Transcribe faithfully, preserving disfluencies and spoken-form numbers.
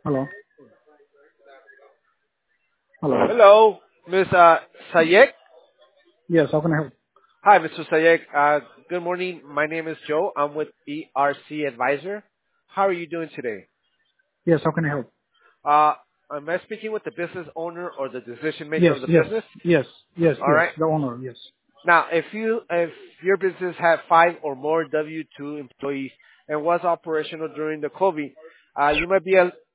Hello. Hello. Hello, Miss uh, Sayek. Yes, how can I help? Hi, Mister Sayek. Uh, good morning. My name is Joe. I'm with E R C Advisor. How are you doing today? Yes, how can I help? Uh, am I speaking with the business owner or the decision maker Yes, of the yes, business? yes, yes, All yes. right. The owner, yes. Now, if you if your business had five or more W two employees and was operational during the COVID, uh, you might be el-